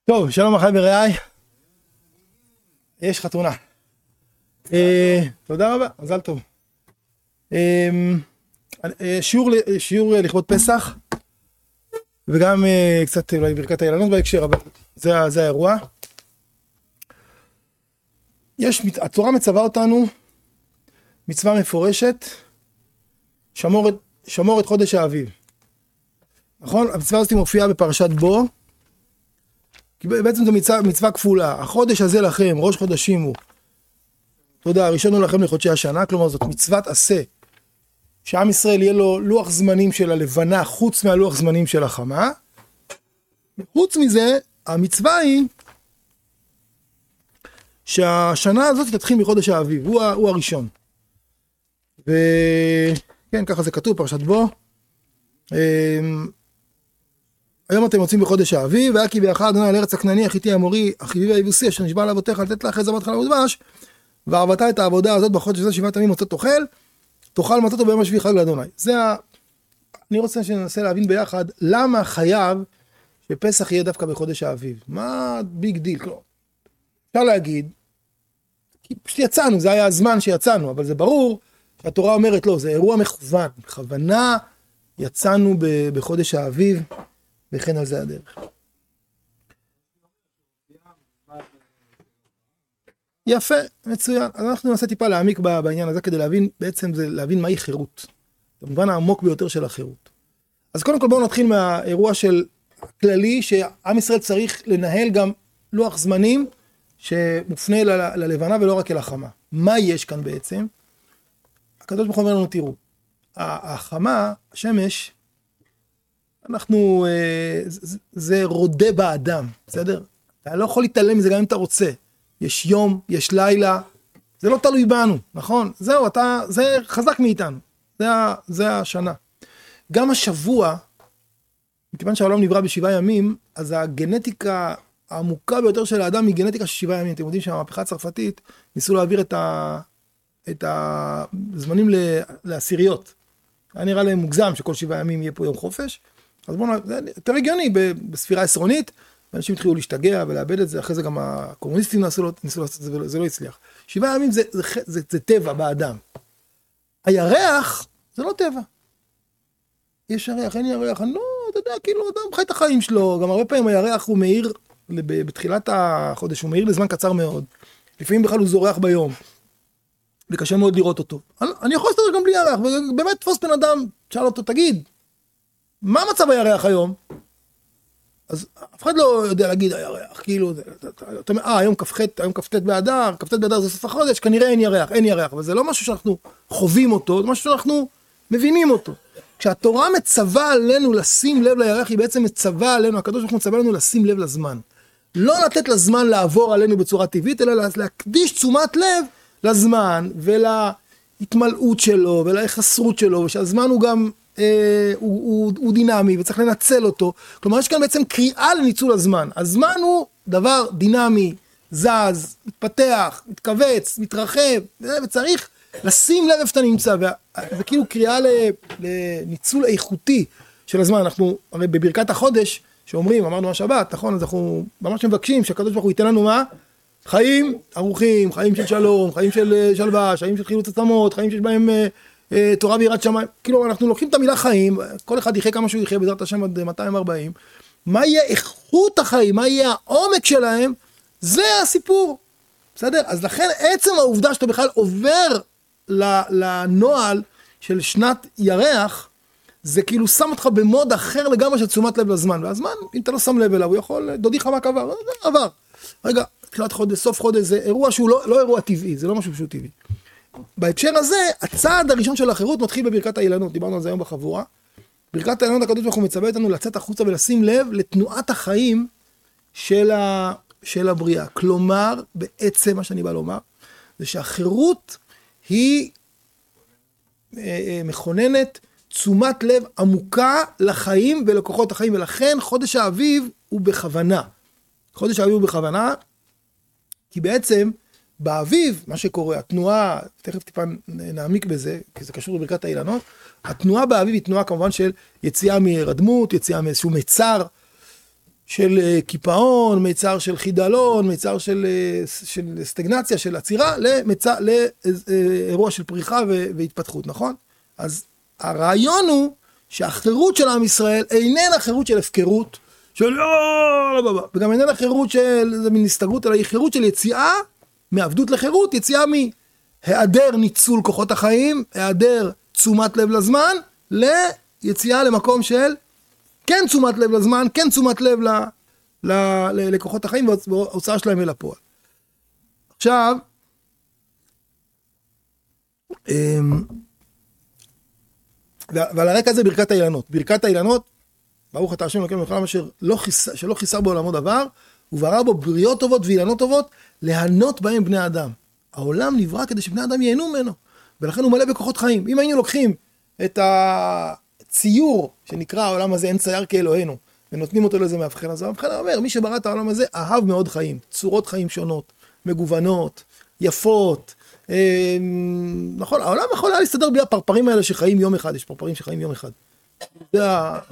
טוב, שלום אחי ורעי. יש חתונה. תודה רבה, מזל טוב. שיעור לכבוד פסח, וגם קצת אולי ברכת האילנות בהקשר, אבל זה האירוע. התורה מצווה אותנו מצווה מפורשת, שמור את חודש האביב. נכון? המצווה הזאת מופיעה בפרשת בו, כי בעצם זו מצווה כפולה. החודש הזה לכם, ראש חודשים הוא. תודה, הראשון הוא לכם לחודשי השנה, כלומר זאת מצוות עשה, שעם ישראל יהיה לו לוח זמנים של הלבנה, חוץ מהלוח זמנים של החמה. חוץ מזה, המצווה היא, שהשנה הזאת תתחיל מחודש האביב, הוא הראשון. וכן, ככה זה כתוב, פרשת בו. היום אתם יוצאים בחודש האביב, והיה כי בירך אדוני על ארץ הכנעני, החיתי האמורי, החיבי והיבוסי, אשר נשבע לאבותיך לתת לך אחרי זבת חלב ודבש, וערבת את העבודה הזאת בחודש הזה 7 ימים מצות תאכל מצות ביום השביעי חג לאדוני. אני רוצה שננסה להבין ביחד, למה חייב שפסח יהיה דווקא בחודש האביב? מה ביג דיל? אפשר להגיד, כי פשוט יצאנו, זה היה הזמן שיצאנו, אבל זה ברור שהתורה אומרת לא, זה אירוע מכוון, בכוונה יצאנו בחודש האביב, וכן על זה הדרך. יפה, מצוין. אז אנחנו ננסה טיפה להעמיק בעניין הזה, כדי להבין, בעצם זה להבין מהי חירות. במובן העמוק ביותר של החירות. אז קודם כל בואו נתחיל מהאירוע של כללי, שעם ישראל צריך לנהל גם לוח זמנים, שמופנה ללבנה ולא רק אל החמה. מה יש כאן בעצם? הקדוש ברוך הוא אומר לנו, תראו, החמה, השמש, זה רודה באדם, בסדר? אתה לא יכול להתעלם מזה גם אם אתה רוצה. יש יום, יש לילה, זה לא תלוי בנו, נכון? זהו, זה חזק מאיתנו, זה השנה. גם השבוע, מכיוון שהעולם נברא ב7 ימים, אז הגנטיקה העמוקה ביותר של האדם היא גנטיקה של 7 ימים. אתם יודעים שהמהפכה הצרפתית ניסו להעביר את הזמנים לעשיריות. היה נראה להם מוגזם שכל 7 ימים יהיה פה יום חופש. אז בואו, זה יותר הגיוני בספירה עשרונית, ואנשים התחילו להשתגע ולאבד את זה, אחרי זה גם הקומוניסטים ניסו לעשות את זה וזה לא הצליח. 7 ימים זה טבע באדם. הירח זה לא טבע. יש ירח, אין ירח, לא, אתה יודע, כאילו, אדם חי את החיים שלו, גם הרבה פעמים הירח הוא מהיר, בתחילת החודש, הוא מהיר לזמן קצר מאוד. לפעמים בכלל הוא זורח ביום, וקשה מאוד לראות אותו. אני יכול להסתדר גם בלי ירח, ובאמת תפוס בן אדם, שאל אותו, תגיד, מה מצב הירח היום? אז אף אחד לא יודע להגיד הירח, כאילו, אתה אומר, היום כ"ט באדר, כ"ט באדר זה סוף החודש, כנראה אין ירח, אבל זה לא משהו שאנחנו חווים אותו, זה משהו שאנחנו מבינים אותו. כשהתורה מצווה עלינו לשים לב לירח, היא בעצם מצווה עלינו, הקדוש ברוך הוא מצווה עלינו לשים לב לזמן. לא לתת לזמן לעבור עלינו בצורה טבעית, אלא להקדיש תשומת לב לזמן, ולהתמלאות שלו, ולהיחסרות שלו, ושהזמן הוא גם, הוא דינמי, וצריך לנצל אותו. כלומר, יש כאן בעצם קריאה לניצול הזמן. הזמן הוא דבר דינמי, זז, מתפתח, מתכווץ, מתרחב, וצריך לשים לב איפה אתה נמצא, זה כאילו קריאה לניצול איכותי של הזמן. אנחנו הרי בברכת החודש שאומרים, אמרנו השבת, נכון? אז אנחנו ממש מבקשים שהקדוש ברוך הוא ייתן לנו מה? חיים ארוכים, חיים של שלום, חיים של שלווה, חיים של חילוץ עצמות, חיים שיש בהם תורה ויראת שמיים. כאילו אנחנו לוקחים את המילה חיים, כל אחד יחיה כמה שהוא יחיה בעזרת השם עד 240. מה יהיה איכות החיים, מה יהיה העומק שלהם, זה הסיפור. בסדר? אז לכן עצם העובדה שאתה בכלל עובר לנועל של שנת ירח, זה כאילו שם אותך במוד אחר לגמרי של תשומת לב לזמן. והזמן, אם אתה לא שם לב אליו, הוא יכול, דודי חמק עבר, עבר. רגע, תחילת חודש, סוף חודש, זה אירוע שהוא לא אירוע טבעי, זה לא משהו שהוא טבעי. בהקשר הזה, הצעד הראשון של החירות מתחיל בברכת האילנות, דיברנו על זה היום בחבורה. ברכת האילנות הקדוש ברוך הוא מצווה אותנו לצאת החוצה ולשים לב לתנועת החיים של הבריאה. כלומר, בעצם מה שאני בא לומר, זה שהחירות היא מכוננת תשומת לב עמוקה לחיים ולכוחות החיים, ולכן חודש האביב הוא בכוונה. חודש האביב הוא בכוונה, כי בעצם באביב, מה שקורה, התנועה, תכף טיפה נעמיק בזה, כי זה קשור לברכת האילנות, התנועה באביב היא תנועה כמובן של יציאה מהירדמות, יציאה מאיזשהו מצר, של קיפאון, מיצר של חידלון, מיצר של סטגנציה, של עצירה, לאירוע של פריחה והתפתחות, נכון? אז הרעיון הוא שהחירות של עם ישראל איננה חירות של הפקרות, וגם איננה חירות של מין הסתגרות, אלא היא חירות של יציאה מעבדות לחירות, יציאה מהיעדר ניצול כוחות החיים, היעדר תשומת לב לזמן, ליציאה למקום של כן תשומת לב לזמן, כן תשומת לב לכוחות החיים וההוצאה שלהם אל הפועל. עכשיו, ועל הרקע הזה ברכת האילנות. ברכת האילנות, ברוך אתה השם אלוקינו מלך העולם אשר שלא חיסר בעולמו דבר, וברא בו בריות טובות ואילנות טובות, ליהנות בהם בני אדם. העולם נברא כדי שבני אדם ייהנו ממנו, ולכן הוא מלא בכוחות חיים. אם היינו לוקחים את הציור שנקרא העולם הזה אין צייר כאלוהינו, ונותנים אותו לזה מאבחן, אז המאבחן אומר, מי שברא את העולם הזה אהב מאוד חיים, צורות חיים שונות, מגוונות, יפות, נכון, העולם יכול היה להסתדר בלי הפרפרים האלה שחיים יום אחד, יש פרפרים שחיים יום אחד. זה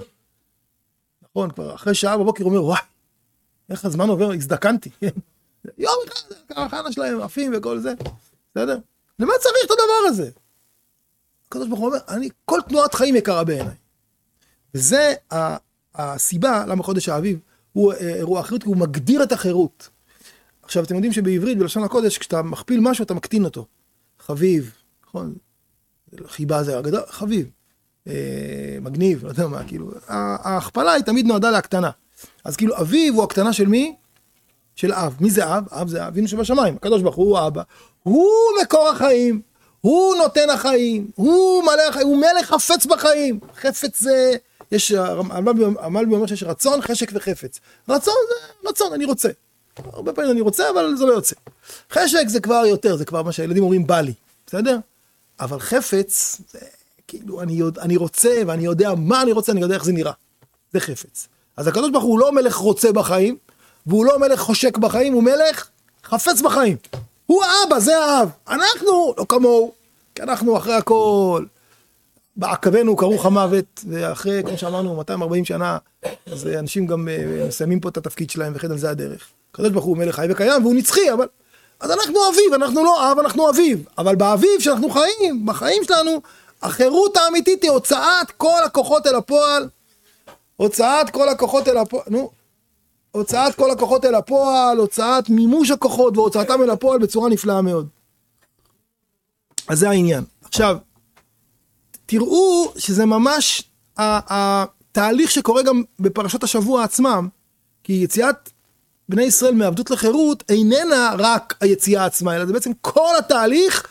נכון, כבר אחרי שעה בבוקר אומר, וואי, איך הזמן עובר, הזדקנתי, יום אחד, הקרחנה שלהם, עפים וכל זה, בסדר? למה צריך את הדבר הזה? הקדוש ברוך הוא אומר, כל תנועת חיים יקרה בעיניי. וזה הסיבה למה חודש האביב הוא אירוע החירות, כי הוא מגדיר את החירות. עכשיו, אתם יודעים שבעברית, בלשון הקודש, כשאתה מכפיל משהו, אתה מקטין אותו. חביב, נכון? חיבה זה הגדול, חביב. מגניב, לא יודע מה, כאילו. ההכפלה היא תמיד נועדה להקטנה. אז כאילו, אביב הוא הקטנה של מי? של אב. מי זה אב? אב זה אבינו שבשמיים. הקדוש ברוך הוא האבא. הוא מקור החיים. הוא נותן החיים. הוא מלא החיים. הוא מלך חפץ בחיים. חפץ זה... יש, המלבי אומר שיש רצון, חשק וחפץ. רצון זה רצון, אני רוצה. הרבה פעמים אני רוצה, אבל זה לא יוצא. חשק זה כבר יותר, זה כבר מה שהילדים אומרים בא לי, בסדר? אבל חפץ, זה כאילו אני רוצה, ואני יודע מה אני רוצה, אני יודע איך זה נראה. זה חפץ. אז הקדוש ברוך הוא לא מלך רוצה בחיים, והוא לא מלך חושק בחיים, הוא מלך חפץ בחיים. הוא האבא, זה האב. אנחנו לא כמוהו, כי אנחנו אחרי הכל... בעקבנו כרוך המוות, ואחרי, כמו שאמרנו, 240 שנה, אז אנשים גם מסיימים פה את התפקיד שלהם, וכן על זה הדרך. הקדוש ברוך הוא מלך חי וקיים, והוא נצחי, אבל... אז אנחנו אביב, אנחנו לא אב, אנחנו אביב. אבל באביב שאנחנו חיים, בחיים שלנו, החירות האמיתית היא הוצאת כל הכוחות אל הפועל, הוצאת כל הכוחות אל הפועל, הוצאת כל הכוחות אל הפועל, הוצאת מימוש הכוחות, והוצאתם אל הפועל בצורה נפלאה מאוד. אז זה העניין. עכשיו, תראו שזה ממש התהליך שקורה גם בפרשת השבוע עצמם, כי יציאת בני ישראל מעבדות לחירות איננה רק היציאה עצמה, אלא זה בעצם כל התהליך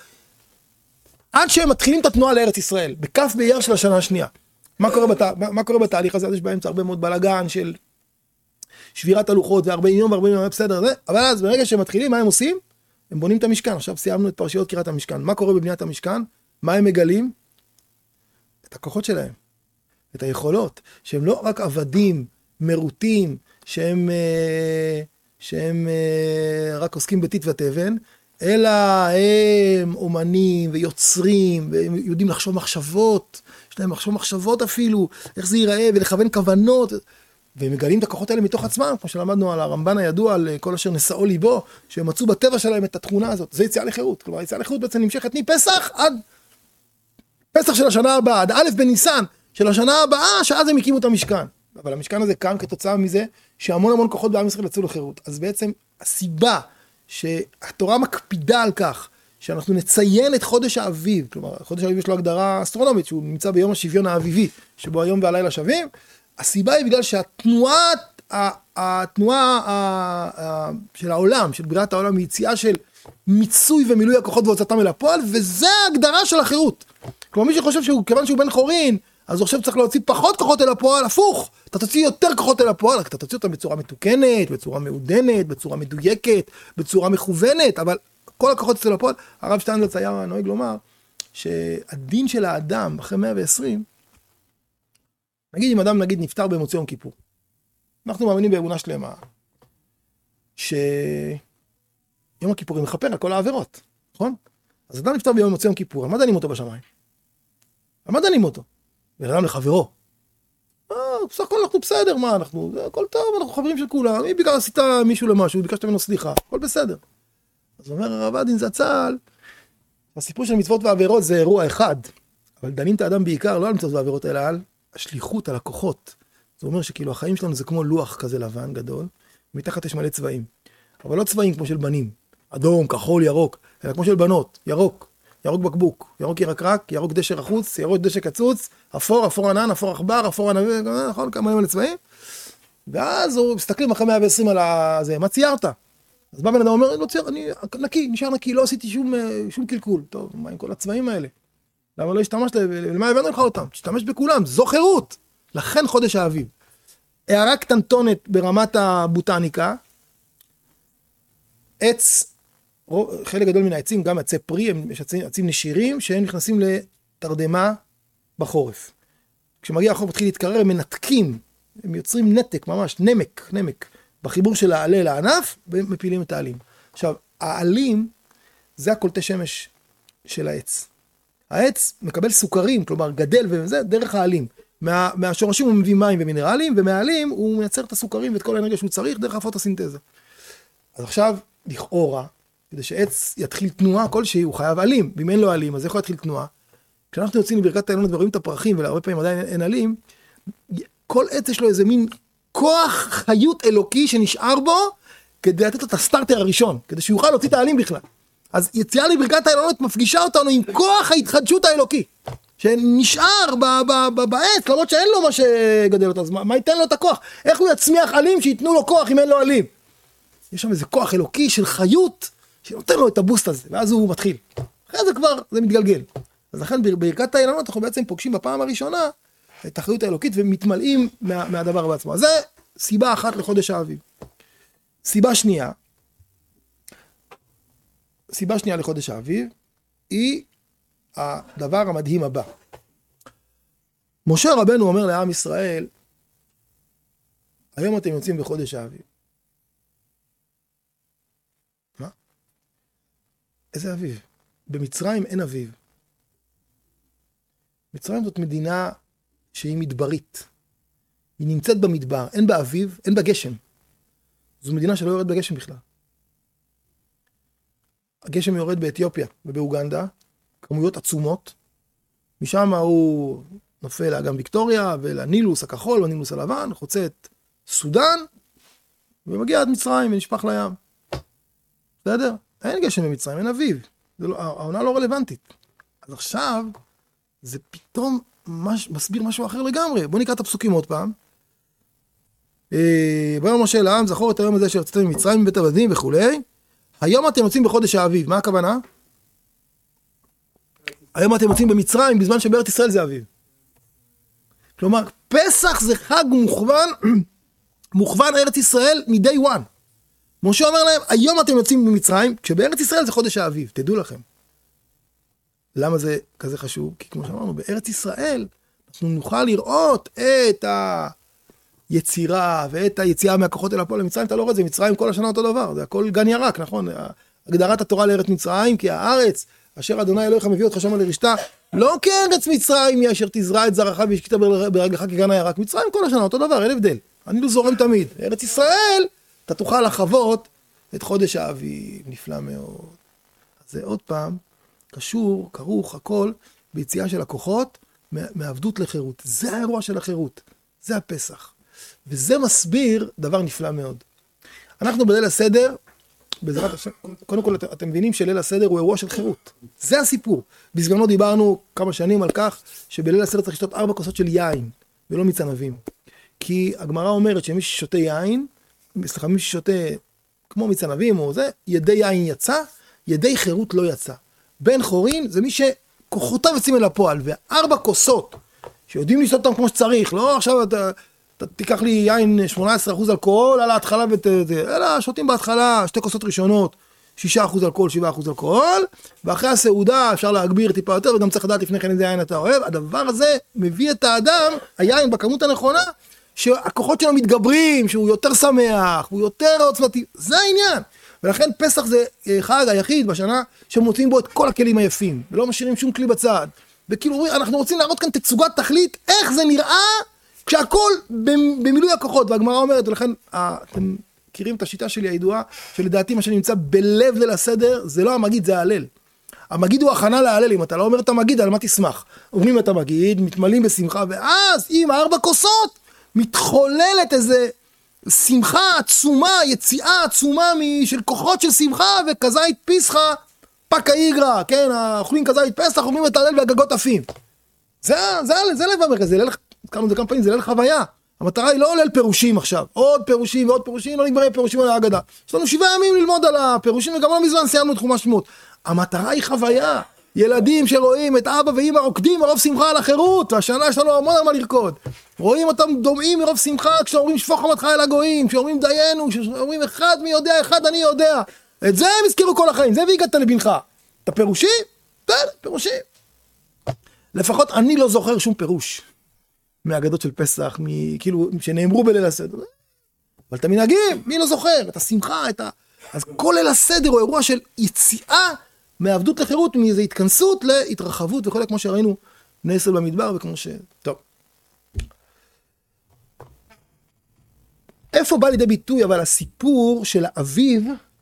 עד שהם מתחילים את התנועה לארץ ישראל, בכף באייר של השנה השנייה. מה קורה בתהליך הזה? אז יש באמצע הרבה מאוד בלגן של שבירת הלוחות ו40 יום ו40 יום, בסדר, זה. אבל אז ברגע שהם מתחילים, מה הם עושים? הם בונים את המשכן. עכשיו סיימנו את פרשיות קריאת המשכן. מה קורה בבניית המשכן? מה הם מגלים? את הכוחות שלהם, את היכולות, שהם לא רק עבדים, מרוטים, שהם רק עוסקים בטיט ותבן, אלא הם אומנים ויוצרים, והם יודעים לחשוב מחשבות, יש להם לחשוב מחשבות אפילו, איך זה ייראה, ולכוון כוונות, והם מגלים את הכוחות האלה מתוך עצמם, כמו שלמדנו על הרמב"ן הידוע, על כל אשר נשאו ליבו, שהם מצאו בטבע שלהם את התכונה הזאת, זה יציאה לחירות, כלומר יציאה לחירות בעצם נמשכת מפסח עד פסח של השנה הבאה, עד א' בניסן של השנה הבאה, שאז הם הקימו את המשכן. אבל המשכן הזה קם כתוצאה מזה שהמון המון כוחות בעם ישראל יצאו לחירות. אז בעצם הסיבה שהתורה מקפידה על כך שאנחנו נציין את חודש האביב, כלומר חודש האביב יש לו הגדרה אסטרונומית, שהוא נמצא ביום השוויון האביבי, שבו היום והלילה שווים, הסיבה היא בגלל שהתנועה של העולם, של בריאת העולם, היא יציאה של מיצוי ומילוי הכוחות והוצאתם אל הפועל, וזה ההגדרה של החירות. כלומר, מי שחושב כיוון שהוא בן חורין, אז הוא חושב שצריך להוציא פחות כוחות אל הפועל, הפוך, אתה תוציא יותר כוחות אל הפועל, רק אתה תוציא אותם בצורה מתוקנת, בצורה מעודנת, בצורה מדויקת, בצורה מכוונת, אבל כל הכוחות אצל הפועל, הרב שטיינזלץ היה נוהג לומר, שהדין של האדם אחרי 120, נגיד אם אדם נגיד נפטר במוצאי יום כיפור, אנחנו מאמינים באמונה שלמה, שיום הכיפורים מכפר על כל העבירות, נכון? אז אדם נפטר ביום מוצאי יום כיפור, על מה דנים אותו בשמיים? על מה דנים אותו? בן אדם לחברו. בסך הכל אנחנו בסדר, מה אנחנו, הכל טוב, אנחנו חברים של כולם, אם בעיקר עשית מישהו למשהו, ביקשת ממנו סליחה, הכל בסדר. אז אומר הרב עדין זצ"ל, הסיפור של מצוות ועבירות זה אירוע אחד, אבל דנים את האדם בעיקר, לא על מצוות ועבירות, אלא על השליחות, על הכוחות. זה אומר שכאילו החיים שלנו זה כמו לוח כזה לבן גדול, מתחת יש מלא צבעים. אבל לא צבעים כמו של בנים, אדום, כחול, ירוק, אלא כמו של בנות, ירוק, ירוק בקבוק, ירוק ירקרק, ירוק דשא רחוץ, ירוק דשא קצוץ, אפור, אפור ענן, אפור עכבר, אפור ענבים, נכון, כמה מלא צבעים. ואז הוא מסתכלים אחרי 120 על זה, מה ציירת? אז בא בן אדם אומר, לא צייר, אני נקי, נשאר נקי, לא עשיתי שום קלקול. טוב, מה עם כל הצבעים האלה? למה לא השתמשת, למה הבאנו לך אותם? תשתמש בכולם, זו חירות. לכן חודש האביב. הערה קטנטונת ברמת הבוטניקה, עץ, חלק גדול מן העצים, גם עצי פרי, יש עצים נשירים, שהם נכנסים לתרדמה בחורף. כשמגיע החורף מתחיל להתקרר, הם מנתקים, הם יוצרים נתק, ממש, נמק, בחיבור של העלה לענף, ומפילים את העלים. עכשיו, העלים, זה הקולטי שמש של העץ. העץ מקבל סוכרים, כלומר גדל וזה, דרך העלים. מהשורשים הוא מביא מים ומינרלים, ומהעלים הוא מייצר את הסוכרים ואת כל האנרגיה שהוא צריך, דרך הפוטוסינתזה. אז עכשיו, לכאורה, כדי שעץ יתחיל תנועה כלשהי, הוא חייב עלים. ואם אין לו עלים, אז איך הוא יתחיל תנועה? כשאנחנו יוצאים לברכת האילנות ורואים את הפרחים, ולהרבה פעמים עדיין אין עלים, כל עץ יש לו איזה מין כוח חיות אלוקי שנשאר בו, כדי לתת לו את הסטארטר הראשון, כדי שיוכל להוציא את העלים בכלל. אז יציאה לברכת האילנות מפגישה אותנו עם כוח ההתחדשות האלוקי, שנשאר בעץ, למרות שאין לו מה שגדל אותו, אז מה ייתן לו את הכוח? איך הוא יצמיח עלים שיתנו לו כוח אם אין לו עלים? יש שם איזה כוח אלוקי של חיות, שנותן לו את הבוסט הזה, ואז הוא מתחיל. אחרי זה כבר, זה מתגלגל. אז לכן בברכת האילנות אנחנו בעצם פוגשים בפעם הראשונה את החיות האלוקית ומתמלאים מהדבר בעצמו. אז זה סיבה אחת לחודש האביב. סיבה שנייה לחודש האביב היא הדבר המדהים הבא. משה רבנו אומר לעם ישראל, היום אתם יוצאים בחודש האביב. מה? איזה אביב? במצרים אין אביב. מצרים זאת מדינה שהיא מדברית. היא נמצאת במדבר, אין בה אביב, אין בה גשם. זו מדינה שלא יורד בגשם בכלל. הגשם יורד באתיופיה ובאוגנדה, כמויות עצומות. משם הוא נופל לאגם ויקטוריה ולנילוס הכחול והנילוס הלבן, חוצה את סודן, ומגיע עד מצרים ונשפך לים. בסדר? אין גשם במצרים, אין אביב. העונה לא רלוונטית. אז עכשיו, זה פתאום מסביר משהו אחר לגמרי. בואו נקרא את הפסוקים עוד פעם. ביום משה לעם, זכור את היום הזה שיצאתם ממצרים מבית עבדים וכולי. היום אתם יוצאים בחודש האביב. מה הכוונה? היום אתם יוצאים במצרים בזמן שבארץ ישראל זה אביב. כלומר, פסח זה חג מוכוון ארץ ישראל מ-day one. משה אומר להם, היום אתם יוצאים במצרים, כשבארץ ישראל זה חודש האביב, תדעו לכם. למה זה כזה חשוב? כי כמו שאמרנו, בארץ ישראל אנחנו נוכל לראות את היצירה ואת היציאה מהכוחות אל הפועל למצרים. אתה לא רואה את זה, מצרים כל השנה אותו דבר, זה הכל גן ירק, נכון? הגדרת התורה לארץ מצרים, כי הארץ, אשר אדוני אלוהיך מביא אותך שמה לרשתה, לא כארץ מצרים היא אשר תזרע את זרעך והשקית ברגלך כגן הירק. מצרים כל השנה אותו דבר, אין הבדל. אני לא זורם תמיד. ארץ ישראל, אתה תוכל לחוות את חודש האביב, נפלא מאוד. אז זה עוד פעם, קשור, כרוך, הכל, ביציאה של הכוחות, מעבדות לחירות. זה האירוע של החירות. זה הפסח. וזה מסביר דבר נפלא מאוד. אנחנו בליל הסדר, בעזרת השם, קודם כל אתם מבינים שליל הסדר הוא אירוע של חירות. זה הסיפור. בזמנו דיברנו כמה שנים על כך, שבליל הסדר צריך לשתות 4 כוסות של יין, ולא מיץ ענבים. כי הגמרא אומרת שמי ששותה יין, מי ששותה כמו מיץ ענבים או זה, ידי יין יצא, ידי חירות לא יצא. בן חורין זה מי שכוחותיו יוצאים אל הפועל, ו4 כוסות שיודעים לשתות אותם כמו שצריך, לא עכשיו אתה תיקח לי יין 18% אלכוהול על ההתחלה, אלא שותים בהתחלה 2 כוסות ראשונות, 6% אלכוהול, 7% אלכוהול, ואחרי הסעודה אפשר להגביר טיפה יותר, וגם צריך לדעת לפני כן איזה יין אתה אוהב. הדבר הזה מביא את האדם, היין בכמות הנכונה, שהכוחות שלו מתגברים, שהוא יותר שמח, הוא יותר עוצמתי, זה העניין. ולכן פסח זה חג היחיד בשנה שמוצאים בו את כל הכלים היפים, ולא משאירים שום כלי בצד. וכאילו אנחנו רוצים להראות כאן תצוגת תכלית, איך זה נראה כשהכל במילוי הכוחות, והגמרא אומרת, ולכן אתם מכירים את השיטה שלי הידועה, שלדעתי מה שנמצא בלב ליל הסדר, זה לא המגיד, זה ההלל. המגיד הוא הכנה להלל, אם אתה לא אומר את המגיד, על מה תשמח? אומרים את המגיד, מתמלאים בשמחה, ואז עם 4 כוסות, מתחוללת איזה שמחה עצומה, יציאה עצומה של כוחות של שמחה, וכזית פיסחה, פקה איגרא, כן, אוכלים כזית פסח, אומרים את ההלל והגגות עפים. זה לב המרכז, קראנו את זה כמה פעמים, זה ליל חוויה. המטרה היא לא ליל פירושים עכשיו, עוד פירושים ועוד פירושים, לא נגמרי פירושים על ההגדה. יש לנו 7 ימים ללמוד על הפירושים, וגם לא מזמן סיימנו את חומש שמות. המטרה היא חוויה. ילדים שרואים את אבא ואמא רוקדים מרוב שמחה על החירות, והשנה יש לנו המון על מה לרקוד. רואים אותם דומעים מרוב שמחה, כשאומרים שפוך חמתך אל הגויים, כשאומרים דיינו, כשאומרים אחד מי יודע, אחד אני יודע. את זה הם הזכירו כל החיים, זה והגעת לבנך. את הפירושים? פירושים. לפחות אני לא זוכר שום פירוש מהאגדות של פסח, כאילו שנאמרו בליל הסדר. אבל את המנהגים, מי לא זוכר? את השמחה, אז כל ליל הסדר הוא אירוע של יציאה מעבדות לחירות, מאיזו התכנסות להתרחבות וכל כמו שראינו בני ישראל במדבר וכמו ש... טוב. איפה בא לידי ביטוי אבל הסיפור של האביב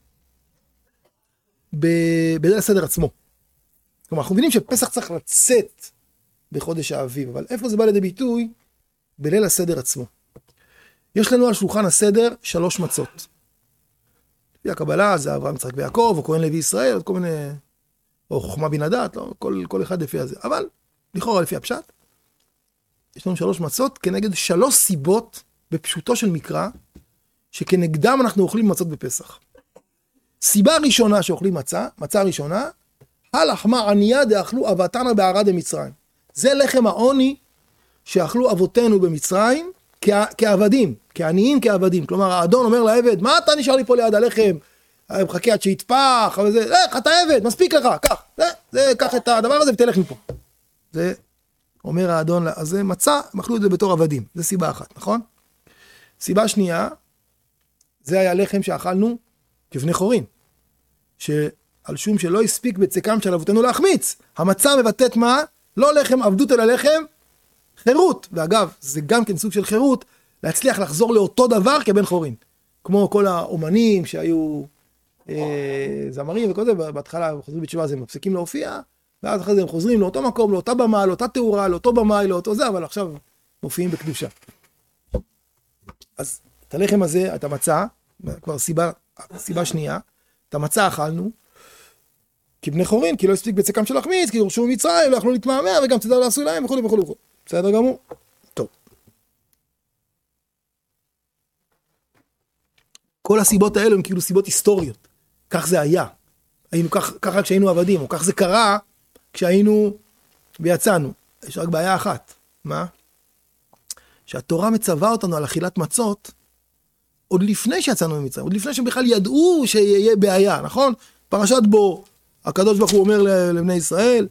בליל הסדר עצמו? כלומר, אנחנו מבינים שפסח צריך לצאת בחודש האביב, אבל איפה זה בא לידי ביטוי? בליל הסדר עצמו. יש לנו על שולחן הסדר 3 מצות. לפי הקבלה זה אברהם, יצחק ויעקב, או כהן לוי ישראל, או כל מיני... או חוכמה בן הדת, לא? כל אחד לפי הזה. אבל, לכאורה לפי הפשט, יש לנו 3 מצות כנגד 3 סיבות בפשוטו של מקרא, שכנגדם אנחנו אוכלים מצות בפסח. סיבה ראשונה שאוכלים מצה ראשונה, הלחמה ענייה דאכלו אבותינו בערד במצרים. זה לחם העוני שאכלו אבותינו במצרים כעבדים, כעניים כעבדים. כלומר, האדון אומר לעבד, מה אתה נשאר לי פה ליד הלחם? מחכה עד שיתפח, וזה, אתה עבד, מספיק לך, קח את הדבר הזה ותלך מפה. זה אומר האדון, אז זה מצה, הם אכלו את זה בתור עבדים. זה סיבה אחת, נכון? סיבה שנייה, זה היה לחם שאכלנו כבני חורין. שעל שום שלא הספיק בצקם של אבותינו להחמיץ. המצה מבטאת מה? לא לחם עבדות אלא לחם חירות. ואגב, זה גם כן סוג של חירות, להצליח לחזור לאותו דבר כבן חורין. כמו כל האומנים שהיו זמרים וכל זה, בהתחלה הם חוזרים בתשובה, אז הם מפסיקים להופיע, ואז אחרי זה הם חוזרים לאותו מקום, לאותה במה, לאותה תאורה, לאותו במאי, לאותו זה, אבל עכשיו מופיעים בקדושה. אז את הלחם הזה, את המצה, כבר סיבה שנייה, את המצה אכלנו, כבני חורין, כי לא הספיק בצקם של החמיץ, כי יורשו ממצרים, לא יכלו להתמהמה, וגם צדקה לעשו להם, וכו' וכו' וכו'. בסדר גמור? טוב. כל הסיבות האלו הן כאילו סיבות היסטוריות. כך זה היה. היינו ככה כשהיינו עבדים, או כך זה קרה כשהיינו ויצאנו. יש רק בעיה אחת. מה? שהתורה מצווה אותנו על אכילת מצות, עוד לפני שיצאנו ממצרים, עוד לפני שבכלל ידעו שיהיה בעיה, נכון? פרשת בו, הקדוש ברוך הוא אומר לבני ישראל,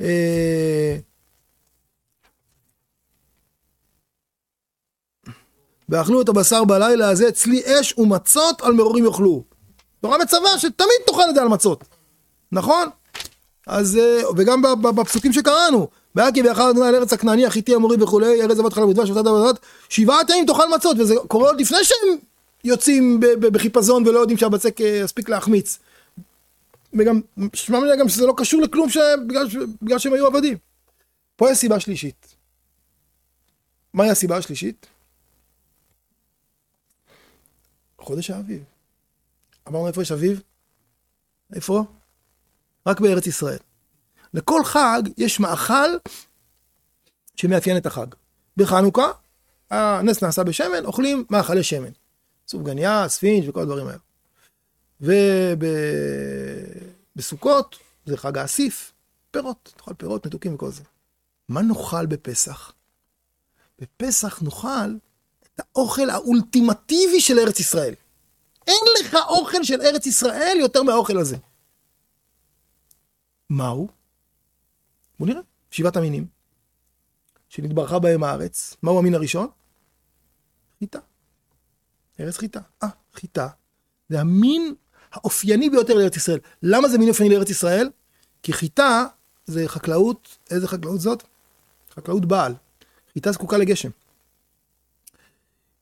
ואכלו את הבשר בלילה הזה, צלי אש ומצות על מרורים יאכלו. תורה מצווה שתמיד תאכל את זה על מצות. נכון? אז, וגם בפסוקים שקראנו, בהקי ואחר אדוני על ארץ הכנעני, החיתי המורי וכולי, ארץ זבת חלב ודבש ותת ודבש, 7 ימים תאכל מצות, וזה קורה עוד לפני שהם יוצאים בחיפזון ולא יודעים שהבצק יספיק להחמיץ. וגם, שמע מלא גם שזה לא קשור לכלום בגלל שהם היו עבדים. פה יש סיבה שלישית. מהי הסיבה השלישית? חודש האביב. אמרנו איפה יש אביב? איפה? רק בארץ ישראל. לכל חג יש מאכל שמאפיין את החג. בחנוכה, הנס נעשה בשמן, אוכלים מאכלי שמן. סופגניה, ספינג' וכל הדברים האלה. ובסוכות, זה חג האסיף, פירות, תאכל פירות, מתוקים וכל זה. מה נאכל בפסח? בפסח נאכל את האוכל האולטימטיבי של ארץ ישראל. אין לך אוכל של ארץ ישראל יותר מהאוכל הזה. מהו? בואו נראה, 7 המינים שנתברכה בהם הארץ. מהו המין הראשון? חיטה. ארץ חיטה. חיטה. זה המין האופייני ביותר לארץ ישראל. למה זה מין אופייני לארץ ישראל? כי חיטה זה חקלאות, איזה חקלאות זאת? חקלאות בעל. חיטה זקוקה לגשם.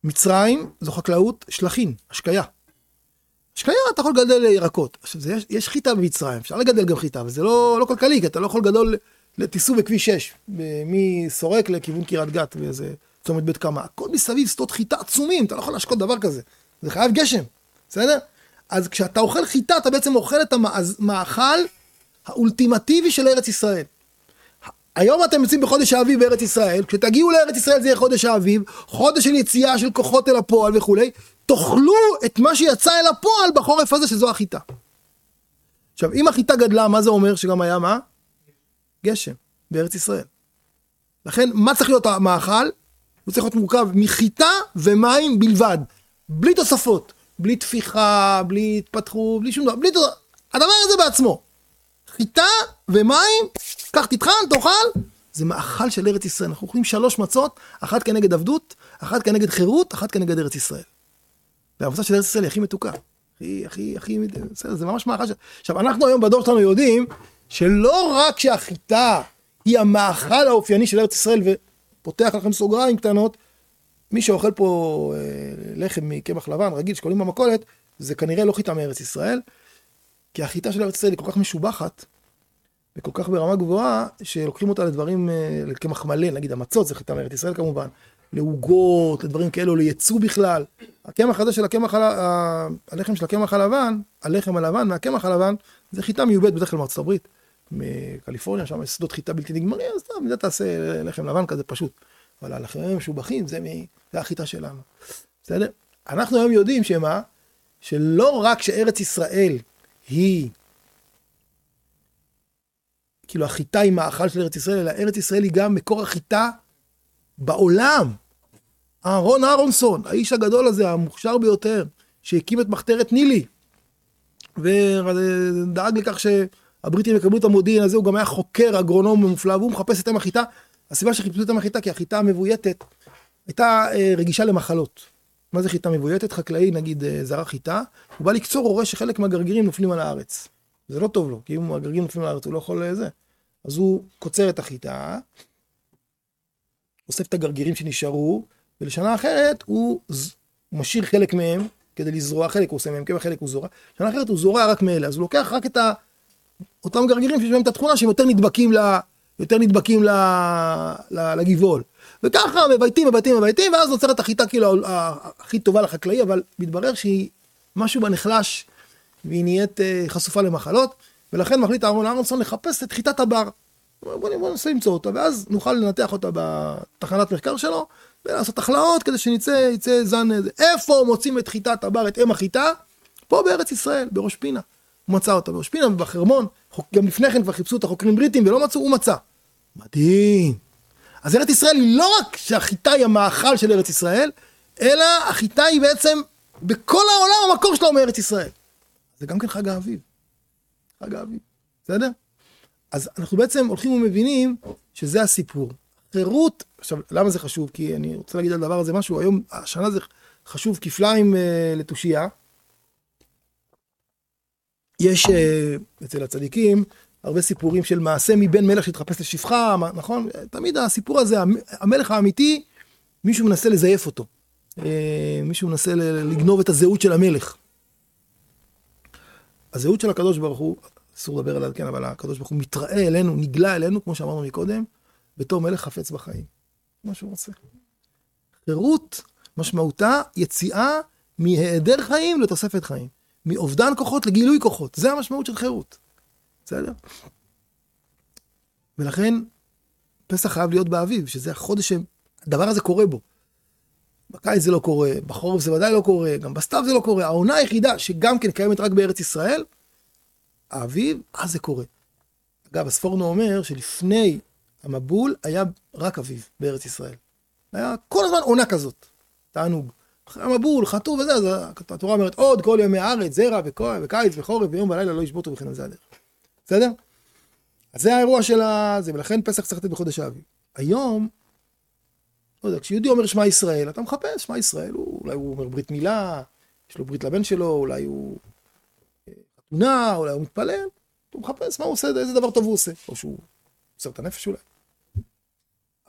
מצרים זו חקלאות שלחין, השקיה. השקיה אתה יכול לגדל ירקות. עכשיו, יש חיטה במצרים, אפשר לגדל גם חיטה, אבל זה לא כלכלי, כי אתה לא יכול לגדול לטיסו בכביש 6, מסורק לכיוון קירת גת, ואיזה צומת בית קמה. הכל מסביב שדות חיטה עצומים, אתה לא יכול להשקות דבר כזה. זה חייב גשם, בסדר? אז כשאתה אוכל חיטה, אתה בעצם אוכל את המאכל האולטימטיבי של ארץ ישראל. היום אתם יוצאים בחודש האביב בארץ ישראל, כשתגיעו לארץ ישראל זה יהיה חודש האביב, חודש של יציאה של כוחות אל הפועל וכולי, תאכלו את מה שיצא אל הפועל בחורף הזה שזו החיטה. עכשיו, אם החיטה גדלה, מה זה אומר שגם היה מה? גשם, בארץ ישראל. לכן, מה צריך להיות המאכל? הוא צריך להיות מורכב מחיטה ומים בלבד, בלי תוספות, בלי תפיחה, בלי התפתחות, בלי שום דבר, הדבר הזה בעצמו. חיטה ומים, קח תטחן, תאכל, זה מאכל של ארץ ישראל. אנחנו אוכלים 3 מצות, אחת כנגד עבדות, אחת כנגד חירות, אחת כנגד ארץ ישראל. והעבודה של ארץ ישראל היא הכי מתוקה. הכי, זה ממש מאכל של... עכשיו, אנחנו היום בדור שלנו יודעים, שלא רק שהחיטה היא המאכל האופייני של ארץ ישראל, ופותח לכם סוגריים קטנות, מי שאוכל פה לחם מקמח לבן, רגיל, שקולים במכולת, זה כנראה לא חיטה מארץ ישראל, כי החיטה של ארץ ישראל היא כל כך משובחת, וכל כך ברמה גבוהה, שלוקחים אותה לדברים, לקמח מלא, נגיד המצות, זה חיטה מארץ ישראל כמובן, לעוגות, לדברים כאלו, לייצוא בכלל. הקמח הזה של הלחם של הקמח הלבן, הלחם הלבן מהקמח הלבן, זה חיטה מיובאת בדרך כלל מארצות הברית, מקליפורניה, שם יש שדות חיטה בלתי נגמרים, אז טוב, מזה תעשה לחם לבן כזה פשוט. אבל הלחמים משובחים, זה החיטה שלנו. בסדר? אנחנו היום יודעים שמה? שלא רק שארץ ישראל היא, כאילו החיטה היא מאכל של ארץ ישראל, אלא ארץ ישראל היא גם מקור החיטה בעולם. אהרון אהרונסון, האיש הגדול הזה, המוכשר ביותר, שהקים את מחתרת נילי, ודאג לכך שהבריטים יקבלו את המודיעין הזה, הוא גם היה חוקר, אגרונום מופלא, והוא מחפש את החיטה. הסיבה שחיפשו את החיטה, כי החיטה המבויתת, הייתה רגישה למחלות. מה זה חיטה מבויתת? חקלאי, נגיד, זרע חיטה, הוא בא לקצור, הוא רואה שחלק מהגרגירים נופלים על הארץ. זה לא טוב לו, כי אם הגרגירים נופלים על הארץ, הוא לא יכול לזה. אז הוא קוצר את החיטה, אוסף את הגרגירים שנשארו, ולשנה אחרת הוא משאיר חלק מהם, כדי לזרוע חלק, הוא עושה מהם כמה חלק הוא זורע, שנה אחרת הוא זורע רק מאלה, אז הוא לוקח רק את אותם גרגירים שיש בהם את התכונה, שהם יותר נדבקים לגבעול. וככה מבייתים, ואז נוצרת החיטה כאילו הכי טובה לחקלאי, אבל מתברר שהיא משהו בנחלש, והיא נהיית חשופה למחלות, ולכן מחליט אהרון אהרונסון לחפש את חיטת הבר. בוא ננסה למצוא אותה, ואז נוכל לנתח אותה בתחנת מחקר שלו, ולעשות החלאות כדי יצא זן, איפה מוצאים את חיטת הבר, את אם החיטה? פה בארץ ישראל, בראש פינה. הוא מצא אותה בראש פינה, בחרמון, גם לפני כן כבר חיפשו את החוקרים בריטים, ולא מצאו, הוא מצא. מדהים. אז ארץ ישראל היא לא רק שהחיטה היא המאכל של ארץ ישראל, אלא החיטה היא בעצם, בכל העולם המקור שלה הוא מארץ ישראל. זה גם כן חג האביב. חג האביב. בסדר? אז אנחנו בעצם הולכים ומבינים שזה הסיפור. חירות, עכשיו, למה זה חשוב? כי אני רוצה להגיד על הדבר הזה משהו, היום, השנה זה חשוב כפליים לתושייה. יש אצל הצדיקים הרבה סיפורים של מעשה מבן מלך שהתחפש לשפחה, נכון? תמיד הסיפור הזה, המלך האמיתי, מישהו מנסה לזייף אותו. מישהו מנסה לגנוב את הזהות של המלך. הזהות של הקדוש ברוך הוא, אסור לדבר עליו, כן, אבל הקדוש ברוך הוא מתראה אלינו, נגלה אלינו, כמו שאמרנו מקודם, בתור מלך חפץ בחיים. מה שהוא רוצה. חירות משמעותה יציאה מהיעדר חיים לתוספת חיים. מאובדן כוחות לגילוי כוחות. זה המשמעות של חירות. בסדר? ולכן פסח חייב להיות באביב, שזה החודש שהדבר הזה קורה בו. בקיץ זה לא קורה, בחורף זה ודאי לא קורה, גם בסתיו זה לא קורה. העונה היחידה שגם כן קיימת רק בארץ ישראל, האביב, אז זה קורה. אגב, הספורנו אומר שלפני המבול היה רק אביב בארץ ישראל. היה כל הזמן עונה כזאת, תענוג. אחרי המבול, חטוב וזה, אז התורה אומרת, עוד כל ימי הארץ, זרע וקיץ וחורף, ויום ולילה לא ישבוטו וכן זה הדרך. בסדר? אז זה האירוע של זה, ולכן פסח צריך לתת בחודש האביב. היום, לא יודע, כשיהודי אומר שמע ישראל, אתה מחפש, שמע ישראל, אולי הוא אומר ברית מילה, יש לו ברית לבן שלו, אולי הוא חתונה, אולי הוא מתפלל, הוא מחפש מה הוא עושה, איזה דבר טוב הוא עושה, או שהוא עושה את הנפש אולי.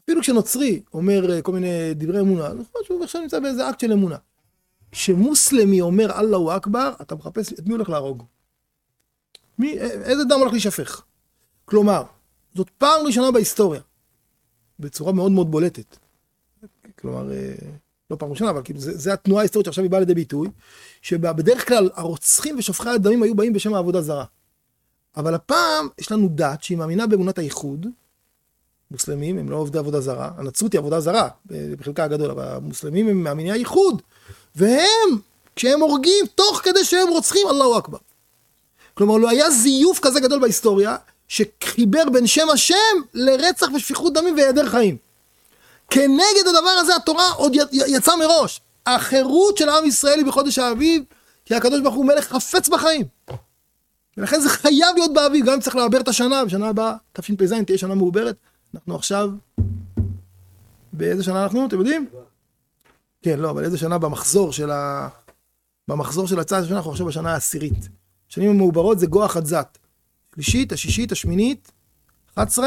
אפילו כשנוצרי אומר כל מיני דברי אמונה, נכון שהוא עכשיו נמצא באיזה אקט של אמונה. כשמוסלמי אומר אללהו אכבר, אתה מחפש את מי הולך להרוג. איזה דם הולך להישפך. כלומר, זאת פעם ראשונה בהיסטוריה, בצורה מאוד מאוד בולטת. כלומר, לא פעם ראשונה, אבל זה התנועה ההיסטורית שעכשיו היא באה לידי ביטוי, שבדרך כלל הרוצחים ושופכי הדמים היו באים בשם העבודה זרה. אבל הפעם יש לנו דת שהיא מאמינה באמונת הייחוד, מוסלמים הם לא עובדי עבודה זרה, הנצרות היא עבודה זרה, בחלקה הגדול, אבל המוסלמים הם מאמיני הייחוד, והם, כשהם הורגים, תוך כדי שהם רוצחים, אללהו אכבר. כלומר, לא היה זיוף כזה גדול בהיסטוריה, שחיבר בין שם השם לרצח ושפיכות דמים והיעדר חיים. כנגד הדבר הזה התורה עוד יצא מראש. החירות של העם ישראלי בחודש האביב, כי הקדוש ברוך הוא מלך חפץ בחיים. ולכן זה חייב להיות באביב, גם אם צריך לעבר את השנה, בשנה הבאה, תשפ"ז תהיה שנה מעוברת. אנחנו עכשיו, באיזה שנה אנחנו, אתם יודעים? כן, לא, אבל איזה שנה במחזור של הצעת השנה, אנחנו עכשיו בשנה העשירית. שנים המעוברות זה גוח חדזת. שלישית, השישית, השמינית, 11,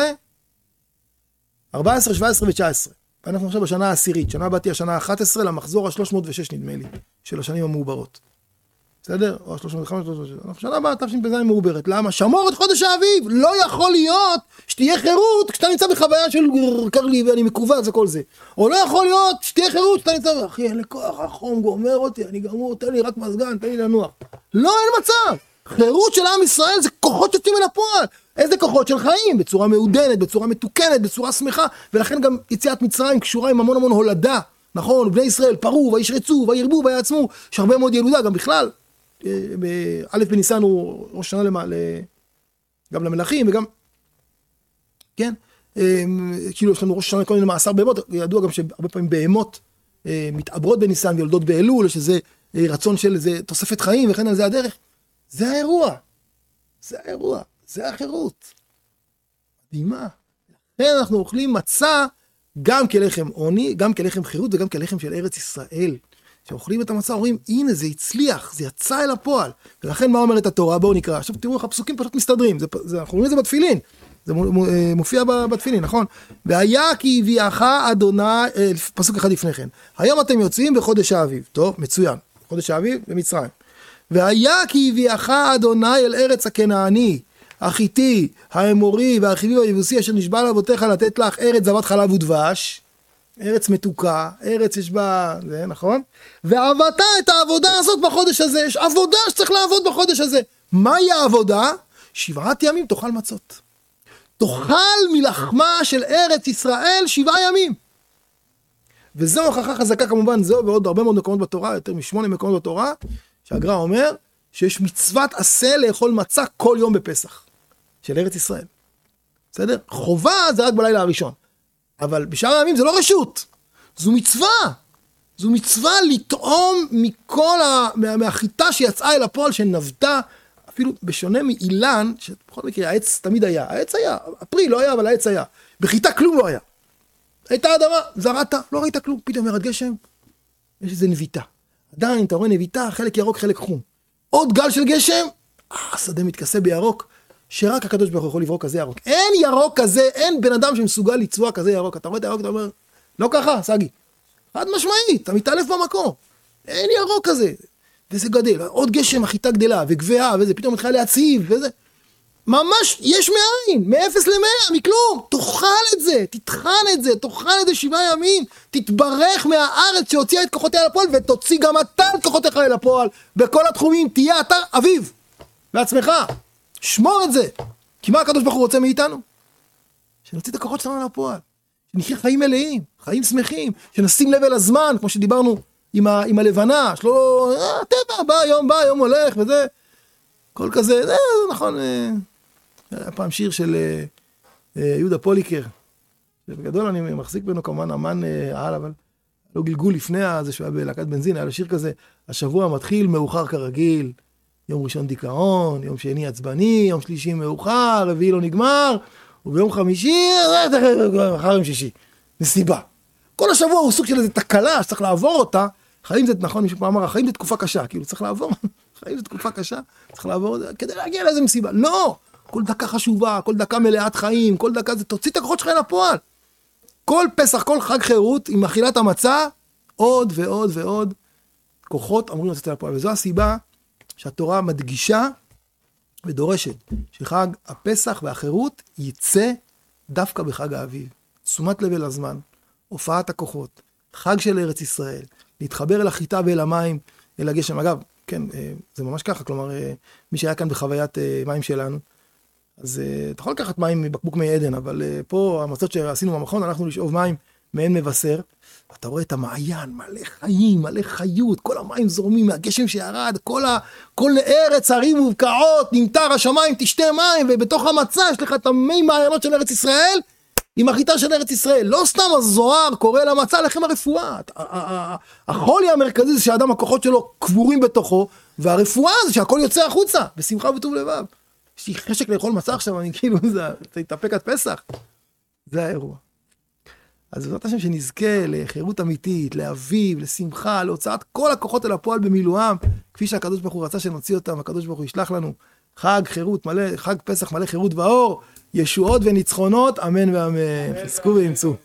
14, 17 ו-19. ואנחנו עכשיו בשנה העשירית. שנה הבאה תהיה השנה ה-11 למחזור ה-306 נדמה לי, של השנים המעוברות. בסדר? או ה-305, אנחנו שנה הבאה תשפ"ז מעוברת. למה? שמור את חודש האביב. לא יכול להיות שתהיה חירות כשאתה נמצא בחוויה של קרלי ואני מקובץ וכל זה. או לא יכול להיות שתהיה חירות כשאתה נמצא, אחי, אין לי כוח, החום גומר אותי, אני גמור, תן לי רק מזגן, תן לי לנוח. לא, אין מצב. חירות של עם ישראל זה כוחות שיוצאים אל הפועל. איזה כוחות של חיים? בצורה מעודנת, בצורה מתוקנת, בצורה שמחה, ולכן גם יציאת מצרים קשורה עם המון המון הולדה. נכון? בני ישראל פרו וישרצו וירבו ויעצמו, יש הרבה מאוד ילודה גם בכלל. א' בניסן הוא ראש שנה גם למלכים וגם, כן, כאילו יש לנו ראש שנה כל מיני מעשר בהמות, ידוע גם שהרבה פעמים בהמות מתעברות בניסן ויולדות באלול, שזה רצון של זה תוספת חיים וכן על זה הדרך. זה האירוע, זה החירות. מדהימה. לכן אנחנו אוכלים מצה גם כלחם עוני, גם כלחם חירות וגם כלחם של ארץ ישראל. כשאוכלים את המצה, אומרים, הנה זה הצליח, זה יצא אל הפועל. ולכן מה אומרת התורה? בואו נקרא. עכשיו תראו איך הפסוקים פשוט מסתדרים. אנחנו רואים את זה בתפילין. זה מופיע בתפילין, נכון? והיה כי הביאך אדוני, פסוק אחד לפני כן. היום אתם יוצאים בחודש האביב. טוב, מצוין. חודש האביב במצרים. והיה כי הביאך אדוני אל ארץ הכנעני, החיתי, האמורי והחיבי והיבוסי אשר נשבע לאבותיך לתת לך ארץ זבת חלב ודבש. ארץ מתוקה, ארץ יש בה, זה נכון? ועבדת את העבודה הזאת בחודש הזה, יש עבודה שצריך לעבוד בחודש הזה. מהי העבודה? 7 ימים תאכל מצות. תאכל מלחמה של ארץ ישראל 7 ימים. וזו הוכחה חזקה כמובן, זו ועוד הרבה מאוד מקומות בתורה, יותר מ8 מקומות בתורה, שהגר"א אומר שיש מצוות עשה לאכול מצה כל יום בפסח, של ארץ ישראל. בסדר? חובה זה רק בלילה הראשון. אבל בשאר הימים זה לא רשות, זו מצווה. זו מצווה לטעום מהחיטה שיצאה אל הפועל שנבטה, אפילו בשונה מאילן, שבכל מקרה העץ תמיד היה, העץ היה, הפרי לא היה אבל העץ היה, בחיטה כלום לא היה. הייתה אדמה, זרעת, לא ראית כלום, פתאום ירד גשם, יש איזה נביטה. עדיין אתה רואה נביטה, חלק ירוק, חלק חום. עוד גל של גשם, השדה מתכסה בירוק, שרק הקדוש ברוך הוא יכול לברוק כזה ירוק. אין ירוק כזה, אין בן אדם שמסוגל לצבוע כזה ירוק. אתה רואה את הירוק, אתה אומר, לא ככה, סגי. חד משמעית, אתה מתעלף במקום. אין ירוק כזה. וזה גדל, עוד גשם, החיטה גדלה, וגבעה, וזה פתאום מתחיל להציב, וזה. ממש יש מאין, מ0 ל100, מכלום. תאכל את זה, תטחן את זה, תאכל את זה 7 ימים, תתברך מהארץ שהוציאה את כוחותיה אל הפועל, ותוציא גם אתה את כוחותיך אל הפועל. בכל התחומים תהיה אתה אביב, לעצמך. שמור את זה. כי מה הקדוש ברוך הוא רוצה מאיתנו? שנוציא את הכוחות שלנו לפועל. שנחיה חיים מלאים, חיים שמחים, שנשים לב אל הזמן, כמו שדיברנו עם הלבנה, שלא, טבע, בא יום הולך, וזה, כל כזה, זה נכון, היה פעם שיר של יהודה פוליקר, שבגדול אני מחזיק בנו כמובן אמן העל, אבל לא גלגול לפני זה שהוא היה בלהקת בנזין, היה לו שיר כזה, השבוע מתחיל מאוחר כרגיל, יום ראשון דיכאון, יום שני עצבני, יום שלישי מאוחר, רביעי לא נגמר, וביום חמישי, אחר יום שישי, מסיבה. כל השבוע הוא סוג של איזו תקלה שצריך לעבור אותה, חיים זה, נכון, מישהו פעם אמר, החיים זה תקופה קשה, כאילו צריך לעבור, חיים זה תקופה קשה, צריך לעבור כדי להגיע לאיזה מסיבה. לא! כל דקה חשובה, כל דקה מלאת חיים, כל דקה זה, תוציא את הכוחות שלך לפועל. כל פסח, כל חג חירות, עם אכילת המצה, עוד ועוד ועוד כוחות אמורים לצאת לפועל. וזו הסיבה שהתורה מדגישה ודורשת שחג הפסח והחירות יצא דווקא בחג האביב. תשומת לב אל הזמן, הופעת הכוחות, חג של ארץ ישראל, להתחבר אל החיטה ואל המים, אל הגשם. אגב, כן, זה ממש ככה, כלומר, מי שהיה כאן בחוויית מים שלנו, אז אתה יכול לקחת מים מבקבוק מי עדן, אבל פה המצות שעשינו במכון, הלכנו לשאוב מים מעין מבשר, אתה רואה את המעיין, מלא חיים, מלא חיות, כל המים זורמים מהגשם שירד, כל ארץ הרים ובקעות, נמטר השמיים, תשתה מים, ובתוך המצה יש לך את המי מעיינות של ארץ ישראל, עם החיטה של ארץ ישראל. לא סתם הזוהר קורא למצה לחם הרפואה. החולי המרכזי זה שהאדם הכוחות שלו קבורים בתוכו, והרפואה זה שהכל יוצא החוצה, בשמחה וטוב לבב. יש לי חשק לאכול מצה עכשיו, אני כאילו, זה יתאפק עד פסח. זה האירוע. אז זאת השם שנזכה לחירות אמיתית, לאביב, לשמחה, להוצאת כל הכוחות אל הפועל במילואם, כפי שהקדוש ברוך הוא רצה שנוציא אותם, הקדוש ברוך הוא ישלח לנו חג חירות מלא, חג פסח מלא חירות ואור, ישועות וניצחונות, אמן ואמן. חזקו ואמצו.